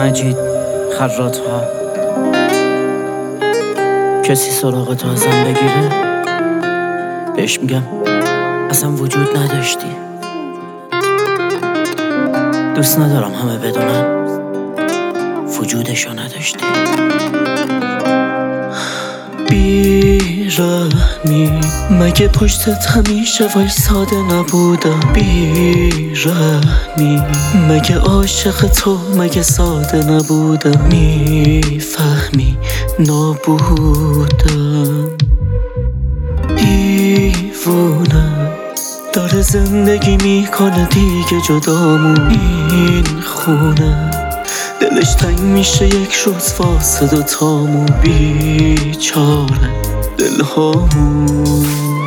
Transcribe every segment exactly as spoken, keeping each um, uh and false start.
مجید خراط ها. کسی سراغ تو ازم بگیره بهش میگم اصلا وجود نداشتی. دوست ندارم همه بدونن وجودشو نداشتی. بی‌رحمی مگه پشتت همیشه وایساده نبودم؟ بی‌رحمی مگه عاشق تو مگه ساده نبودم؟ میفهمی نابودم. دیوونه داره زندگی میکنه دیگه جدامون. این خونه دلش تنگ میشه یک روز واسه دوتامون. بیچاره دلهامون.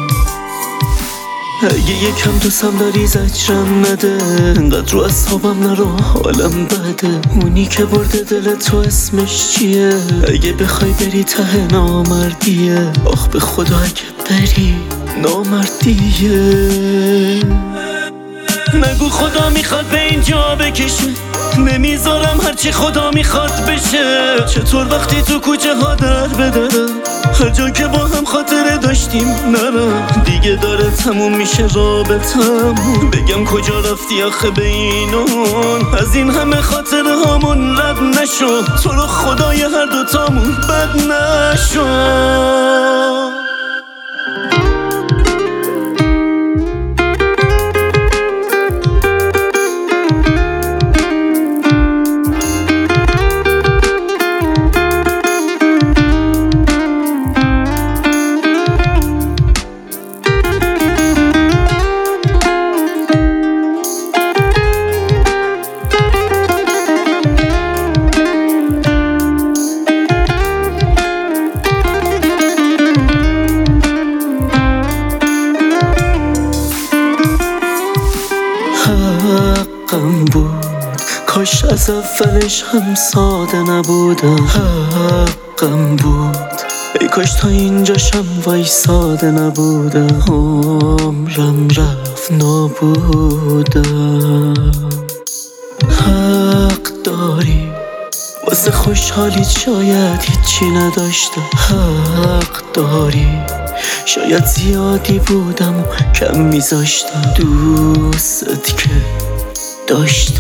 اگه یکم دوستم داری زجرم نده، انقدر رو اصحابم نرو حالم بده. اونی که برده دل تو اسمش چیه؟ اگه بخوای بری ته نامردیه. آخ به خدا اگه بری نامردیه. نگو خدا میخواد به اینجا بکشه، نمیذارم هرچی خدا میخواد بشه. چطور وقتی تو کوچه ها در بدرم، هر جا که با هم خاطره داشتیم نرم. دیگه داره تموم میشه رابطمون، بگم کجا رفتی آخه به اینون. از این همه خاطره هامون رد نشو، تو رو خدای هر دوتامون بد نشو. حقم بود کاش از اولش هم ساده نبودم. حقم بود ای کاش تا اینجاشم وایساده نبودم. عمرم رفت نابودم. حق داری واسه خوشحالیت شاید هیچی نداشتم. حق داری شاید زیادی بودم و کم میذاشتم. دوست که داشتم.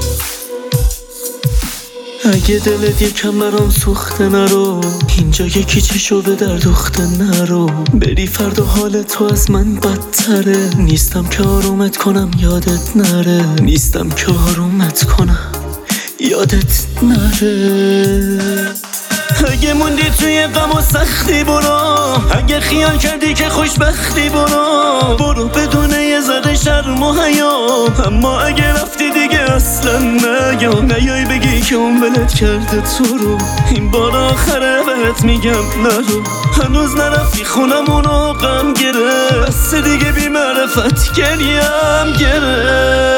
اگه دلت یکم برام سوخته نرو، اینجا یکی چشو به در دوخته نرو. بری فردا حال تو از من بدتره. نیستم که آرومت کنم یادت نره. نیستم که آرومت کنم یادت نره. اگه موندی توی غم و سختی برو، اگه خیال کردی که خوشبختی برو. برو بدون یه ذره شرم و حیا. اما اگه رفتی دیگه اصلا نیا. نیای بگی که اون ولت کرده تو رو. این بار آخره بهت میگم نرو. هنوز نرفتی خونمونو غم گره. بس دیگه بی معرفت گریم گره.